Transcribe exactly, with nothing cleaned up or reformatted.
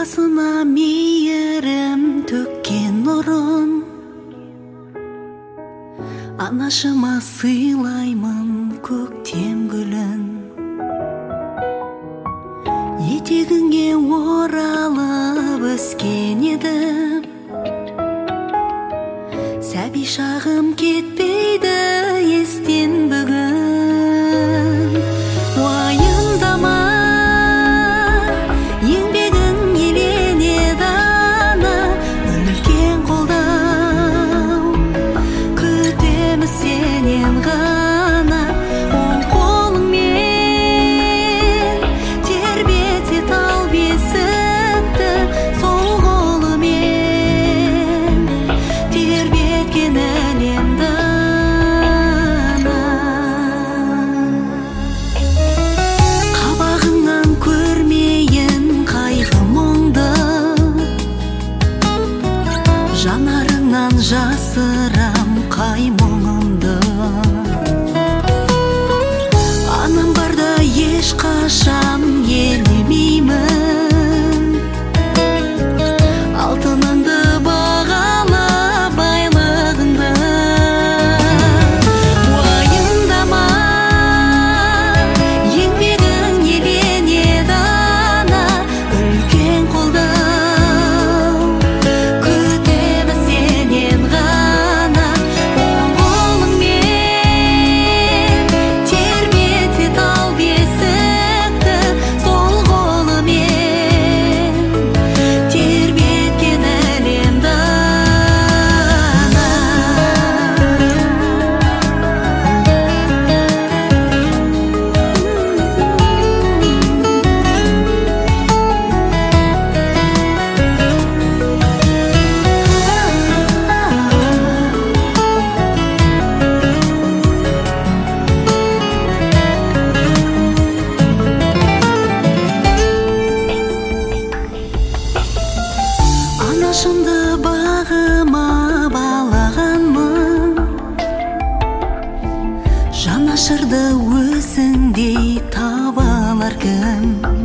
Анасына мейірім төккен нұрын, анашыма сыйлаймын көктем гүлін. Етегіңе оралып өскен едім, сәби шағым кетпейді естен бүгін. Уайымдама, еңбегің еленеді ана, үлкен қолдау күтеміз сенен ғана. Оң қолыңмен тербете тал бесікті, сол қолымен тербеткен әлемді. Қабағыңнан көрмейін қайғы мұңды, жанарыңнан жасырам қай мұңымды. Анам барда ешқашан елемеймін, алтыныңды бағала байлығыңды. Уайымдама, еңбегің еленеді ана, үлкен қолдау күтеміз сенен ғана. Оң қолыңмен тербете тал бесікті, сол қолымен тербеткен әлемді ана. Анашымды бағыма балағанмын, жанашырды өзіңдей таба алар кім?